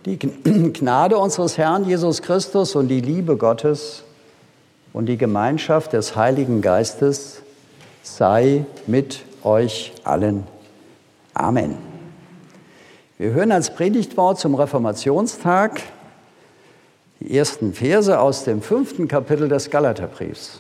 Die Gnade unseres Herrn Jesus Christus und die Liebe Gottes und die Gemeinschaft des Heiligen Geistes sei mit euch allen. Amen. Wir hören als Predigtwort zum Reformationstag die ersten Verse aus dem 5. Kapitel des Galaterbriefs.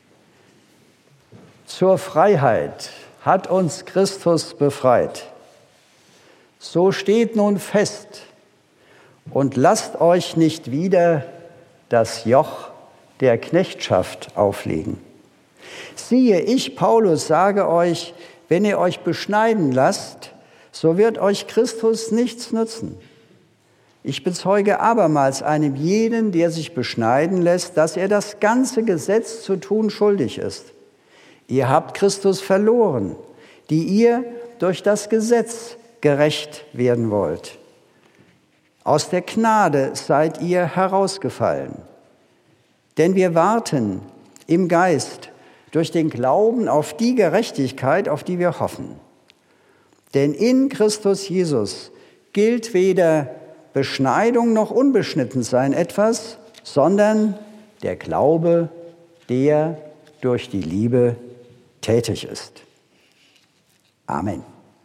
Zur Freiheit hat uns Christus befreit. So steht nun fest und lasst euch nicht wieder das Joch der Knechtschaft auflegen. Siehe, ich, Paulus, sage euch, wenn ihr euch beschneiden lasst, so wird euch Christus nichts nützen. Ich bezeuge abermals einem jeden, der sich beschneiden lässt, dass er das ganze Gesetz zu tun schuldig ist. Ihr habt Christus verloren, die ihr durch das Gesetz gerecht werden wollt. Aus der Gnade seid ihr herausgefallen. Denn wir warten im Geist durch den Glauben auf die Gerechtigkeit, auf die wir hoffen. Denn in Christus Jesus gilt weder Beschneidung noch Unbeschnittensein etwas, sondern der Glaube, der durch die Liebe tätig ist. Amen.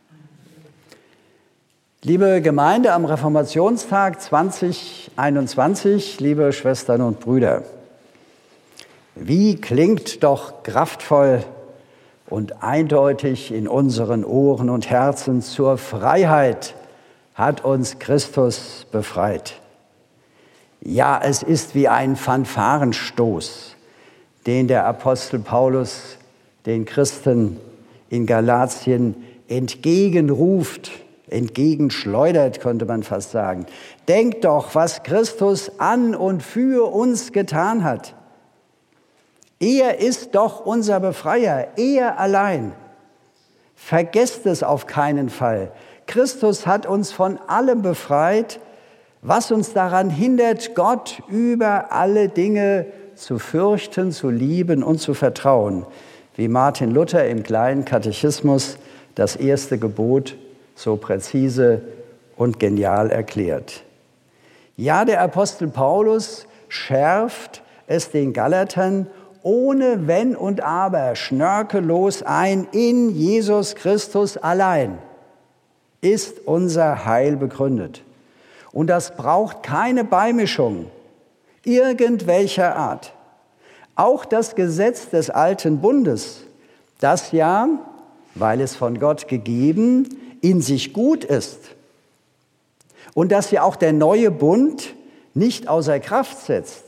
Liebe Gemeinde am Reformationstag 2021, liebe Schwestern und Brüder, wie klingt doch kraftvoll und eindeutig in unseren Ohren und Herzen: Zur Freiheit hat uns Christus befreit. Ja, es ist wie ein Fanfarenstoß, den der Apostel Paulus den Christen in Galatien entgegenruft, entgegenschleudert, könnte man fast sagen. Denkt doch, was Christus an und für uns getan hat. Er ist doch unser Befreier, er allein. Vergesst es auf keinen Fall. Christus hat uns von allem befreit, was uns daran hindert, Gott über alle Dinge zu fürchten, zu lieben und zu vertrauen, wie Martin Luther im kleinen Katechismus das erste Gebot so präzise und genial erklärt. Ja, der Apostel Paulus schärft es den Galatern ohne Wenn und Aber schnörkellos ein: In Jesus Christus allein ist unser Heil begründet. Und das braucht keine Beimischung irgendwelcher Art. Auch das Gesetz des alten Bundes, das ja, weil es von Gott gegeben, in sich gut ist und das ja auch der neue Bund nicht außer Kraft setzt.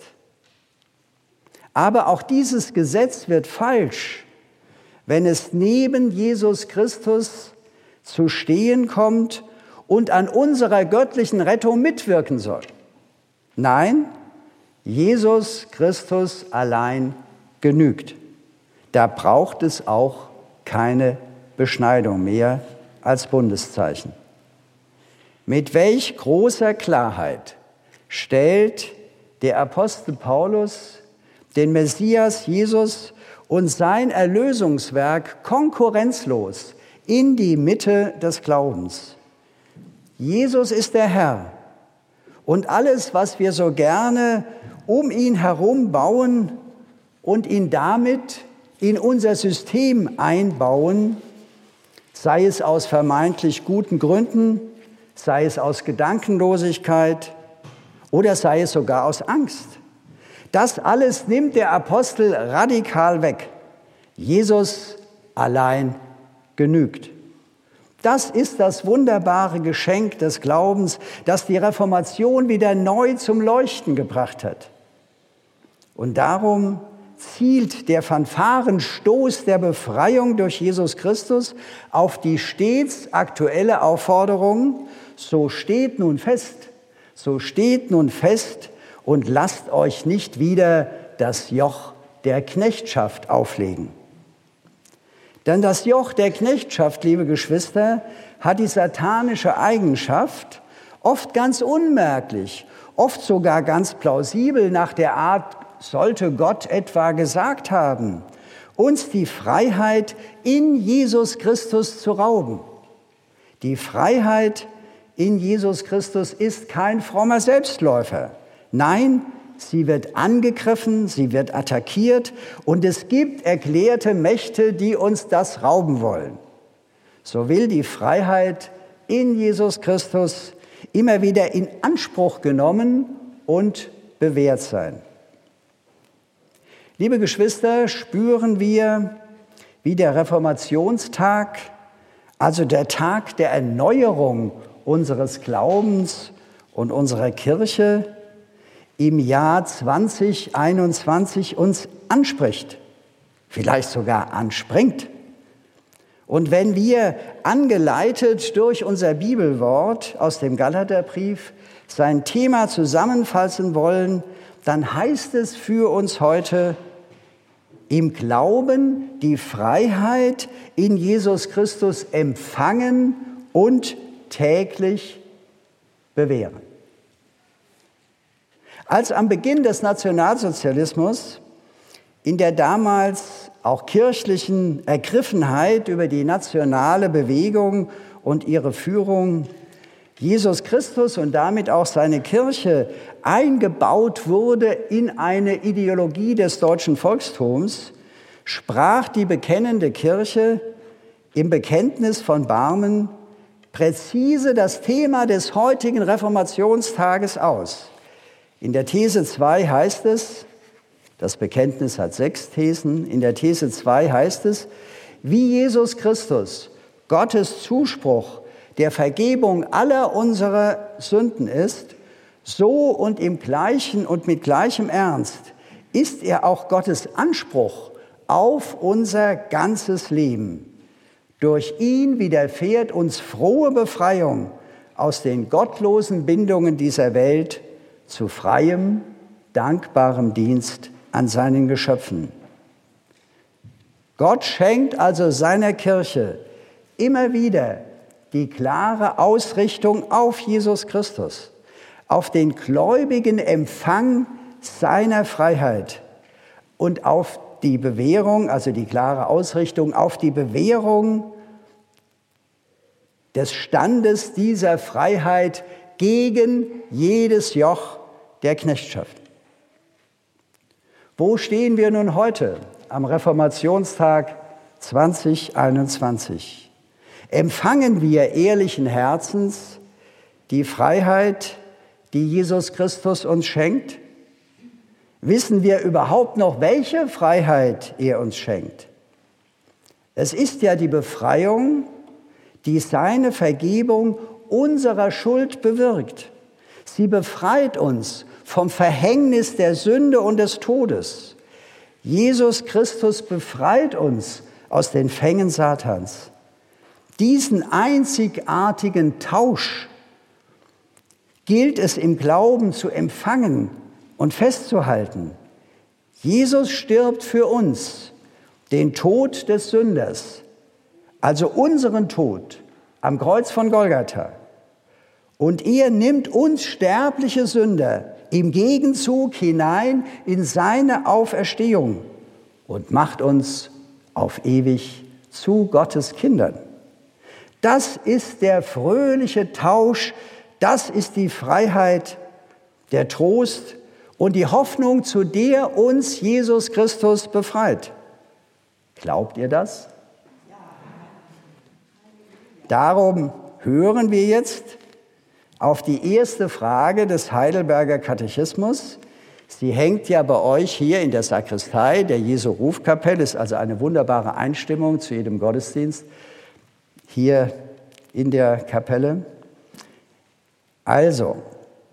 Aber auch dieses Gesetz wird falsch, wenn es neben Jesus Christus zu stehen kommt und an unserer göttlichen Rettung mitwirken soll. Nein, Jesus Christus allein genügt. Da braucht es auch keine Beschneidung mehr als Bundeszeichen. Mit welch großer Klarheit stellt der Apostel Paulus den Messias Jesus und sein Erlösungswerk konkurrenzlos in die Mitte des Glaubens. Jesus ist der Herr und alles, was wir so gerne um ihn herum bauen und ihn damit in unser System einbauen, sei es aus vermeintlich guten Gründen, sei es aus Gedankenlosigkeit oder sei es sogar aus Angst. Das alles nimmt der Apostel radikal weg. Jesus allein genügt. Das ist das wunderbare Geschenk des Glaubens, das die Reformation wieder neu zum Leuchten gebracht hat. Und darum zielt der Fanfarenstoß der Befreiung durch Jesus Christus auf die stets aktuelle Aufforderung: So steht nun fest, und lasst euch nicht wieder das Joch der Knechtschaft auflegen. Denn das Joch der Knechtschaft, liebe Geschwister, hat die satanische Eigenschaft, oft ganz unmerklich, oft sogar ganz plausibel nach der Art, sollte Gott etwa gesagt haben, uns die Freiheit in Jesus Christus zu rauben. Die Freiheit in Jesus Christus ist kein frommer Selbstläufer. Nein, sie wird angegriffen, sie wird attackiert und es gibt erklärte Mächte, die uns das rauben wollen. So will die Freiheit in Jesus Christus immer wieder in Anspruch genommen und bewährt sein. Liebe Geschwister, spüren wir, wie der Reformationstag, also der Tag der Erneuerung unseres Glaubens und unserer Kirche, im Jahr 2021 uns anspricht, vielleicht sogar anspringt. Und wenn wir, angeleitet durch unser Bibelwort aus dem Galaterbrief, sein Thema zusammenfassen wollen, dann heißt es für uns heute: Im Glauben die Freiheit in Jesus Christus empfangen und täglich bewähren. Als am Beginn des Nationalsozialismus in der damals auch kirchlichen Ergriffenheit über die nationale Bewegung und ihre Führung Jesus Christus und damit auch seine Kirche eingebaut wurde in eine Ideologie des deutschen Volkstums, sprach die bekennende Kirche im Bekenntnis von Barmen präzise das Thema des heutigen Reformationstages aus. In der These 2 heißt es, das Bekenntnis hat 6 Thesen, in der These 2 heißt es: Wie Jesus Christus Gottes Zuspruch der Vergebung aller unserer Sünden ist, so und im gleichen und mit gleichem Ernst ist er auch Gottes Anspruch auf unser ganzes Leben. Durch ihn widerfährt uns frohe Befreiung aus den gottlosen Bindungen dieser Welt zu freiem, dankbarem Dienst an seinen Geschöpfen. Gott schenkt also seiner Kirche immer wieder die klare Ausrichtung auf Jesus Christus, auf den gläubigen Empfang seiner Freiheit und auf die Bewährung, also die klare Ausrichtung auf die Bewährung des Standes dieser Freiheit gegen jedes Joch der Knechtschaft. Wo stehen wir nun heute am Reformationstag 2021? Empfangen wir ehrlichen Herzens die Freiheit, die Jesus Christus uns schenkt? Wissen wir überhaupt noch, welche Freiheit er uns schenkt? Es ist ja die Befreiung, die seine Vergebung unserer Schuld bewirkt. Sie befreit uns vom Verhängnis der Sünde und des Todes. Jesus Christus befreit uns aus den Fängen Satans. Diesen einzigartigen Tausch gilt es im Glauben zu empfangen und festzuhalten. Jesus stirbt für uns den Tod des Sünders, also unseren Tod am Kreuz von Golgatha. Und er nimmt uns sterbliche Sünder im Gegenzug hinein in seine Auferstehung und macht uns auf ewig zu Gottes Kindern. Das ist der fröhliche Tausch, das ist die Freiheit, der Trost und die Hoffnung, zu der uns Jesus Christus befreit. Glaubt ihr das? Darum hören wir jetzt auf die erste Frage des Heidelberger Katechismus. Sie hängt ja bei euch hier in der Sakristei der Jesu-Rufkapelle, ist also eine wunderbare Einstimmung zu jedem Gottesdienst hier in der Kapelle. Also,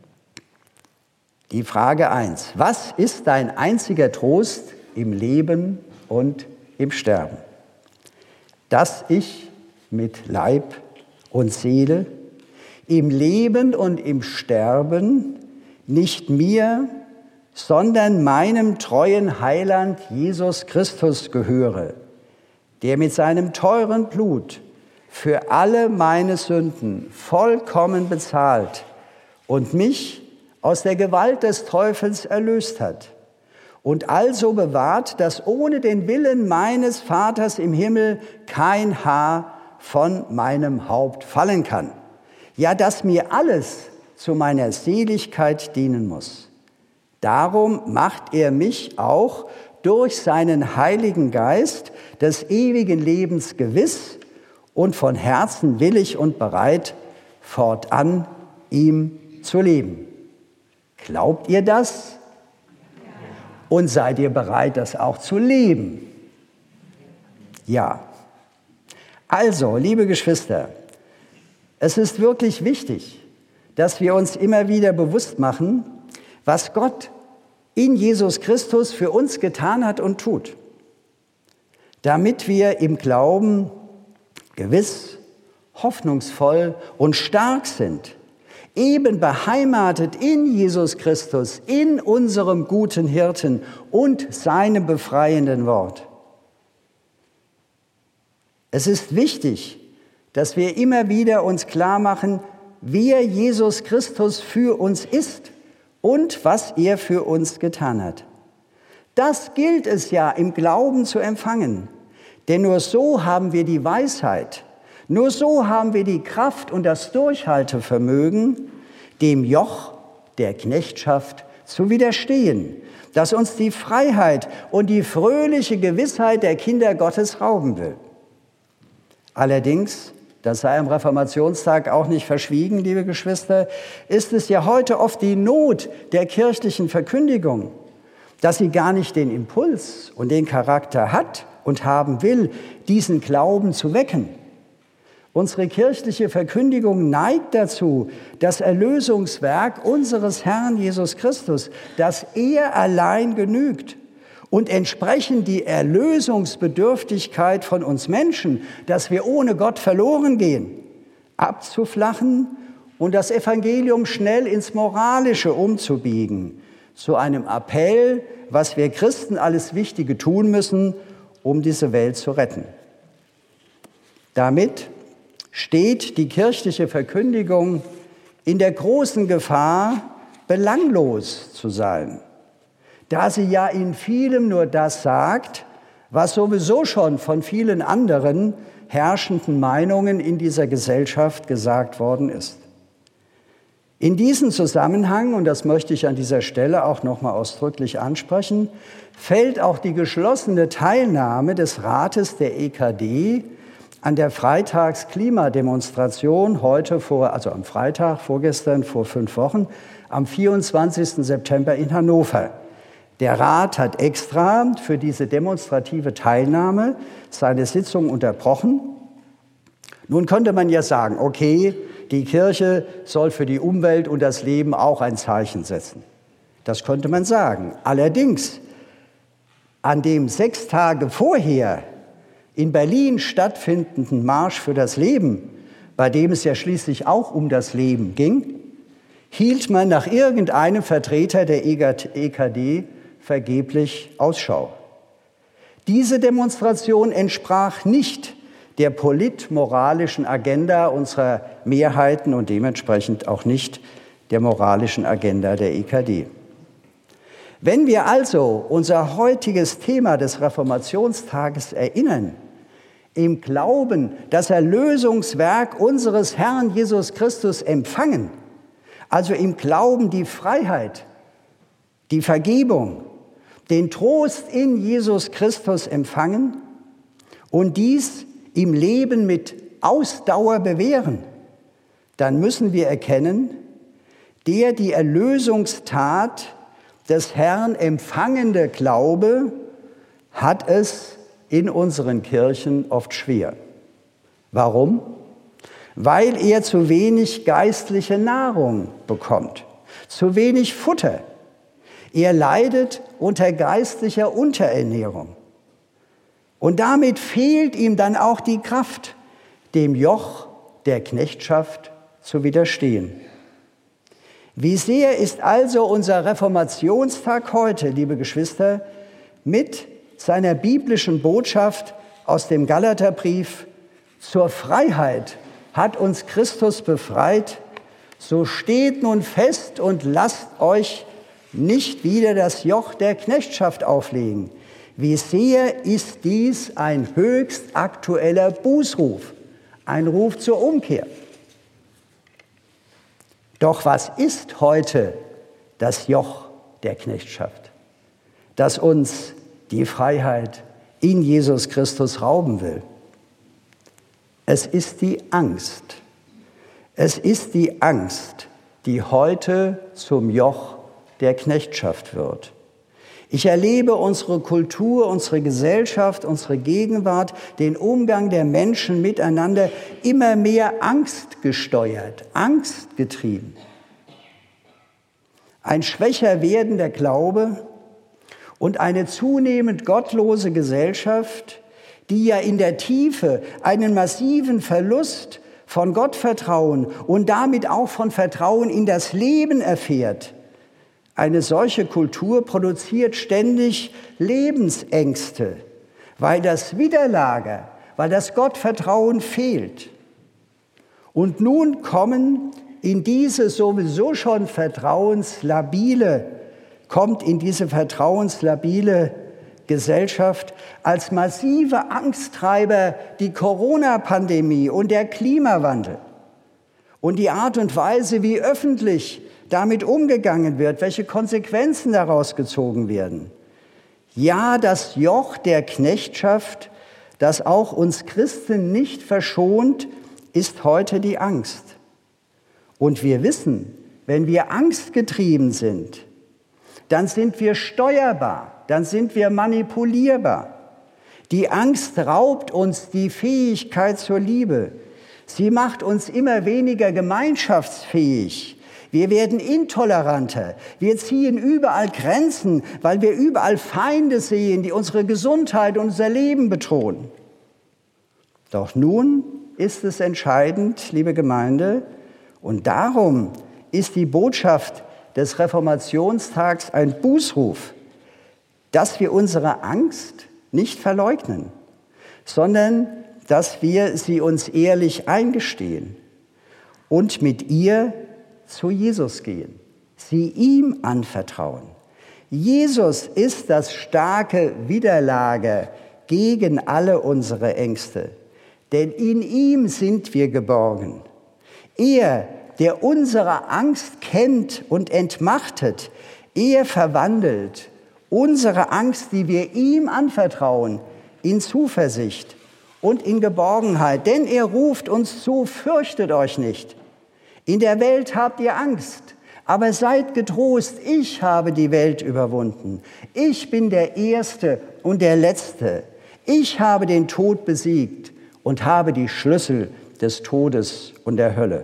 die Frage 1. Was ist dein einziger Trost im Leben und im Sterben? Dass ich mit Leib und Seele im Leben und im Sterben nicht mir, sondern meinem treuen Heiland Jesus Christus gehöre, der mit seinem teuren Blut für alle meine Sünden vollkommen bezahlt und mich aus der Gewalt des Teufels erlöst hat und also bewahrt, dass ohne den Willen meines Vaters im Himmel kein Haar von meinem Haupt fallen kann. ja, dass mir alles zu meiner Seligkeit dienen muss. Darum macht er mich auch durch seinen Heiligen Geist des ewigen Lebens gewiss und von Herzen willig und bereit, fortan ihm zu leben. Glaubt ihr das? Und seid ihr bereit, das auch zu leben? Ja. Also, liebe Geschwister, es ist wirklich wichtig, dass wir uns immer wieder bewusst machen, was Gott in Jesus Christus für uns getan hat und tut, damit wir im Glauben gewiss, hoffnungsvoll und stark sind, eben beheimatet in Jesus Christus, in unserem guten Hirten und seinem befreienden Wort. Es ist wichtig, dass wir immer wieder uns klar machen, wer Jesus Christus für uns ist und was er für uns getan hat. Das gilt es ja im Glauben zu empfangen, denn nur so haben wir die Weisheit, nur so haben wir die Kraft und das Durchhaltevermögen, dem Joch der Knechtschaft zu widerstehen, das uns die Freiheit und die fröhliche Gewissheit der Kinder Gottes rauben will. Allerdings, das sei am Reformationstag auch nicht verschwiegen, liebe Geschwister, ist es ja heute oft die Not der kirchlichen Verkündigung, dass sie gar nicht den Impuls und den Charakter hat und haben will, diesen Glauben zu wecken. Unsere kirchliche Verkündigung neigt dazu, das Erlösungswerk unseres Herrn Jesus Christus, dass er allein genügt, und entsprechend die Erlösungsbedürftigkeit von uns Menschen, dass wir ohne Gott verloren gehen, abzuflachen und das Evangelium schnell ins Moralische umzubiegen, zu einem Appell, was wir Christen alles Wichtige tun müssen, um diese Welt zu retten. Damit steht die kirchliche Verkündigung in der großen Gefahr, belanglos zu sein, da sie ja in vielem nur das sagt, was sowieso schon von vielen anderen herrschenden Meinungen in dieser Gesellschaft gesagt worden ist. In diesem Zusammenhang, und das möchte ich an dieser Stelle auch nochmal ausdrücklich ansprechen, fällt auch die geschlossene Teilnahme des Rates der EKD an der Freitagsklimademonstration am Freitag, vorgestern, vor 5 Wochen, am 24. September in Hannover. Der Rat hat extra für diese demonstrative Teilnahme seine Sitzung unterbrochen. Nun könnte man ja sagen, okay, die Kirche soll für die Umwelt und das Leben auch ein Zeichen setzen. Das könnte man sagen. Allerdings, an dem 6 Tage vorher in Berlin stattfindenden Marsch für das Leben, bei dem es ja schließlich auch um das Leben ging, hielt man nach irgendeinem Vertreter der EKD vergeblich Ausschau. Diese Demonstration entsprach nicht der politmoralischen Agenda unserer Mehrheiten und dementsprechend auch nicht der moralischen Agenda der EKD. Wenn wir also unser heutiges Thema des Reformationstages erinnern, im Glauben das Erlösungswerk unseres Herrn Jesus Christus empfangen, also im Glauben die Freiheit, die Vergebung, den Trost in Jesus Christus empfangen und dies im Leben mit Ausdauer bewähren, dann müssen wir erkennen, der die Erlösungstat des Herrn empfangende Glaube hat es in unseren Kirchen oft schwer. Warum? Weil er zu wenig geistliche Nahrung bekommt, zu wenig Futter. Er leidet unter geistlicher Unterernährung. Und damit fehlt ihm dann auch die Kraft, dem Joch der Knechtschaft zu widerstehen. Wie sehr ist also unser Reformationstag heute, liebe Geschwister, mit seiner biblischen Botschaft aus dem Galaterbrief: Zur Freiheit hat uns Christus befreit, so steht nun fest und lasst euch nicht wieder das Joch der Knechtschaft auflegen. Wie sehr ist dies ein höchst aktueller Bußruf, ein Ruf zur Umkehr. Doch was ist heute das Joch der Knechtschaft, das uns die Freiheit in Jesus Christus rauben will? Es ist die Angst. Es ist die Angst, die heute zum Joch der Knechtschaft wird. Ich erlebe unsere Kultur, unsere Gesellschaft, unsere Gegenwart, den Umgang der Menschen miteinander immer mehr angstgesteuert, angstgetrieben. Ein schwächer werdender Glaube und eine zunehmend gottlose Gesellschaft, die ja in der Tiefe einen massiven Verlust von Gottvertrauen und damit auch von Vertrauen in das Leben erfährt. Eine solche Kultur produziert ständig Lebensängste, weil das Widerlager, weil das Gottvertrauen fehlt. Und nun kommt in diese vertrauenslabile Gesellschaft als massive Angsttreiber die Corona-Pandemie und der Klimawandel und die Art und Weise, wie öffentlich damit umgegangen wird, welche Konsequenzen daraus gezogen werden. Ja, das Joch der Knechtschaft, das auch uns Christen nicht verschont, ist heute die Angst. Und wir wissen, wenn wir angstgetrieben sind, dann sind wir steuerbar, dann sind wir manipulierbar. Die Angst raubt uns die Fähigkeit zur Liebe. Sie macht uns immer weniger gemeinschaftsfähig. Wir werden intoleranter. Wir ziehen überall Grenzen, weil wir überall Feinde sehen, die unsere Gesundheit und unser Leben bedrohen. Doch nun ist es entscheidend, liebe Gemeinde, und darum ist die Botschaft des Reformationstags ein Bußruf, dass wir unsere Angst nicht verleugnen, sondern dass wir sie uns ehrlich eingestehen und mit ihr zu Jesus gehen, sie ihm anvertrauen. Jesus ist das starke Widerlager gegen alle unsere Ängste, denn in ihm sind wir geborgen. Er, der unsere Angst kennt und entmachtet, er verwandelt unsere Angst, die wir ihm anvertrauen, in Zuversicht und in Geborgenheit. Denn er ruft uns zu, fürchtet euch nicht. In der Welt habt ihr Angst, aber seid getrost, ich habe die Welt überwunden. Ich bin der Erste und der Letzte. Ich habe den Tod besiegt und habe die Schlüssel des Todes und der Hölle.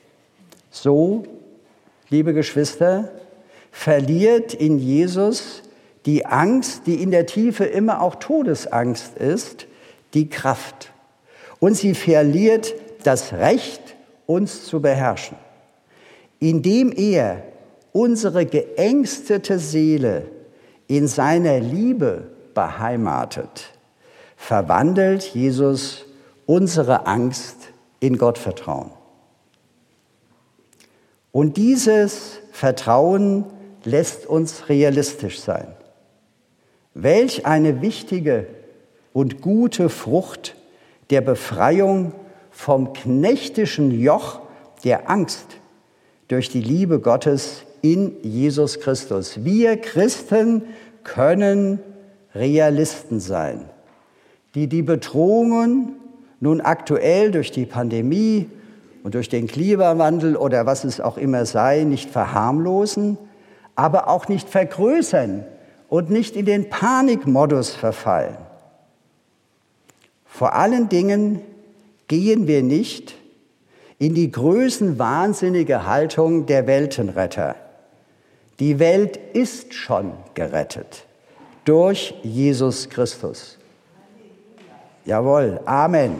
So, liebe Geschwister, verliert in Jesus die Angst, die in der Tiefe immer auch Todesangst ist, die Kraft. Und sie verliert das Recht, uns zu beherrschen, indem er unsere geängstete Seele in seiner Liebe beheimatet, verwandelt Jesus unsere Angst in Gottvertrauen. Und dieses Vertrauen lässt uns realistisch sein. Welch eine wichtige und gute Frucht der Befreiung vom knechtischen Joch der Angst durch die Liebe Gottes in Jesus Christus. Wir Christen können Realisten sein, die die Bedrohungen nun aktuell durch die Pandemie und durch den Klimawandel oder was es auch immer sei, nicht verharmlosen, aber auch nicht vergrößern und nicht in den Panikmodus verfallen. Vor allen Dingen gehen wir nicht in die größenwahnsinnige Haltung der Weltenretter. Die Welt ist schon gerettet durch Jesus Christus. Jawohl, Amen.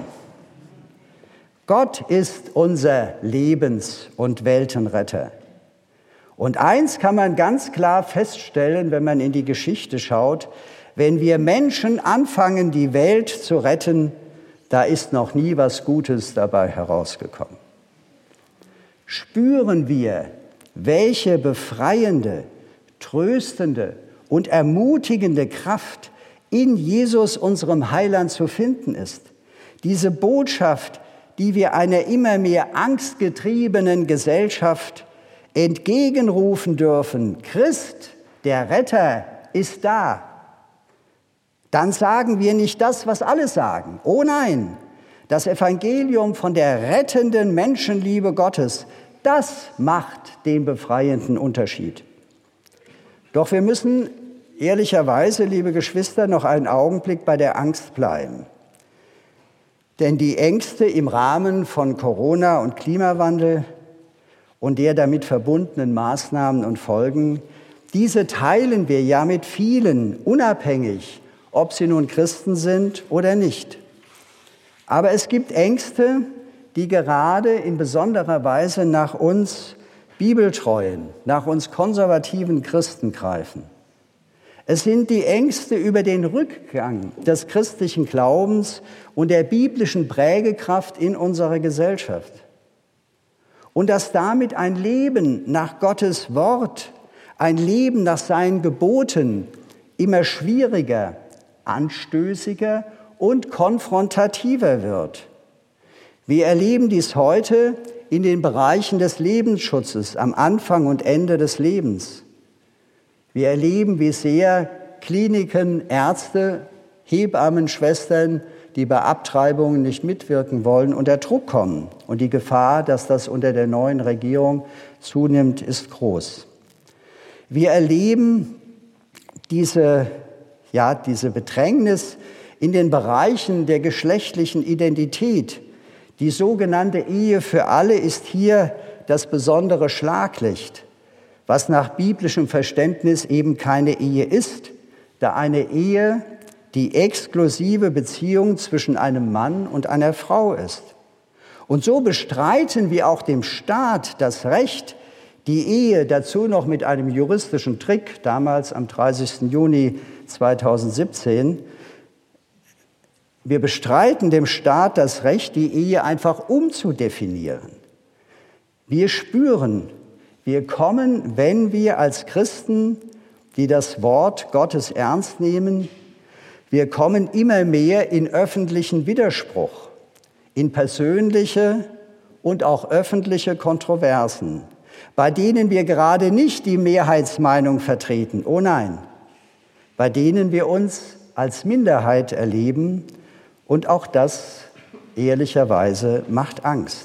Gott ist unser Lebens- und Weltenretter. Und eins kann man ganz klar feststellen, wenn man in die Geschichte schaut: Wenn wir Menschen anfangen, die Welt zu retten, da ist noch nie was Gutes dabei herausgekommen. Spüren wir, welche befreiende, tröstende und ermutigende Kraft in Jesus, unserem Heiland, zu finden ist. Diese Botschaft, die wir einer immer mehr angstgetriebenen Gesellschaft entgegenrufen dürfen, Christ, der Retter, ist da, dann sagen wir nicht das, was alle sagen. Oh nein, das Evangelium von der rettenden Menschenliebe Gottes, das macht den befreienden Unterschied. Doch wir müssen ehrlicherweise, liebe Geschwister, noch einen Augenblick bei der Angst bleiben. Denn die Ängste im Rahmen von Corona und Klimawandel und der damit verbundenen Maßnahmen und Folgen, diese teilen wir ja mit vielen, unabhängig, ob sie nun Christen sind oder nicht. Aber es gibt Ängste, die gerade in besonderer Weise nach uns bibeltreuen, nach uns konservativen Christen greifen. Es sind die Ängste über den Rückgang des christlichen Glaubens und der biblischen Prägekraft in unserer Gesellschaft. Und dass damit ein Leben nach Gottes Wort, ein Leben nach seinen Geboten immer schwieriger, anstößiger und konfrontativer wird. Wir erleben dies heute in den Bereichen des Lebensschutzes am Anfang und Ende des Lebens. Wir erleben, wie sehr Kliniken, Ärzte, Hebammen, Schwestern, die bei Abtreibungen nicht mitwirken wollen, unter Druck kommen. Und die Gefahr, dass das unter der neuen Regierung zunimmt, ist groß. Wir erleben diese Bedrängnis in den Bereichen der geschlechtlichen Identität. Die sogenannte Ehe für alle ist hier das besondere Schlaglicht, was nach biblischem Verständnis eben keine Ehe ist, da eine Ehe die exklusive Beziehung zwischen einem Mann und einer Frau ist. Und so bestreiten wir auch dem Staat das Recht, die Ehe dazu noch mit einem juristischen Trick, damals am 30. Juni 2017, wir bestreiten dem Staat das Recht, die Ehe einfach umzudefinieren. Wir spüren, wir kommen, wenn wir als Christen, die das Wort Gottes ernst nehmen, wir kommen immer mehr in öffentlichen Widerspruch, in persönliche und auch öffentliche Kontroversen, bei denen wir gerade nicht die Mehrheitsmeinung vertreten, oh nein, bei denen wir uns als Minderheit erleben, und auch das, ehrlicherweise, macht Angst.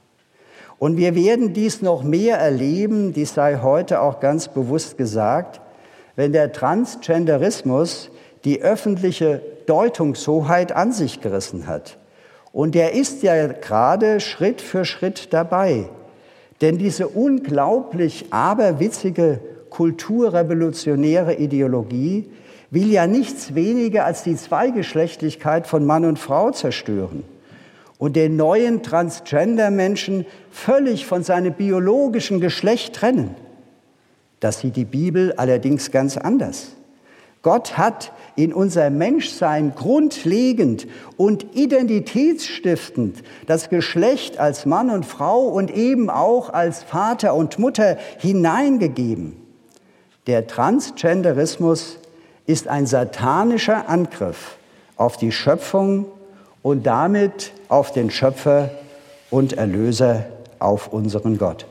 Und wir werden dies noch mehr erleben, dies sei heute auch ganz bewusst gesagt, wenn der Transgenderismus die öffentliche Deutungshoheit an sich gerissen hat. Und er ist ja gerade Schritt für Schritt dabei. Denn diese unglaublich aberwitzige kulturrevolutionäre Ideologie will ja nichts weniger als die Zweigeschlechtlichkeit von Mann und Frau zerstören und den neuen Transgender-Menschen völlig von seinem biologischen Geschlecht trennen. Das sieht die Bibel allerdings ganz anders. Gott hat in unser Menschsein grundlegend und identitätsstiftend das Geschlecht als Mann und Frau und eben auch als Vater und Mutter hineingegeben. Der Transgenderismus ist ein satanischer Angriff auf die Schöpfung und damit auf den Schöpfer und Erlöser, auf unseren Gott.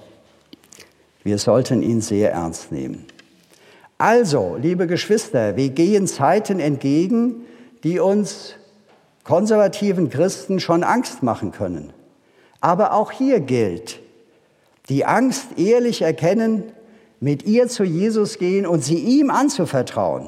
Wir sollten ihn sehr ernst nehmen. Also, liebe Geschwister, wir gehen Zeiten entgegen, die uns konservativen Christen schon Angst machen können. Aber auch hier gilt, die Angst ehrlich erkennen, mit ihr zu Jesus gehen und sie ihm anzuvertrauen,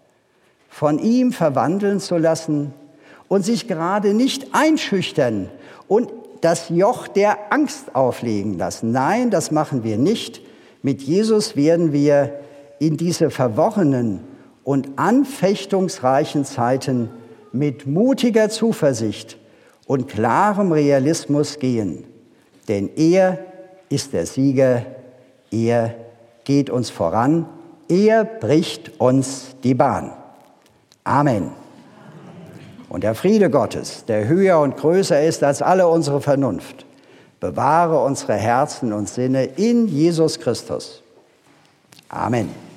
von ihm verwandeln zu lassen und sich gerade nicht einschüchtern und das Joch der Angst auflegen lassen. Nein, das machen wir nicht. Mit Jesus werden wir in diese verworrenen und anfechtungsreichen Zeiten mit mutiger Zuversicht und klarem Realismus gehen. Denn er ist der Sieger, er geht uns voran, er bricht uns die Bahn. Amen. Und der Friede Gottes, der höher und größer ist als alle unsere Vernunft, bewahre unsere Herzen und Sinne in Jesus Christus. Amen.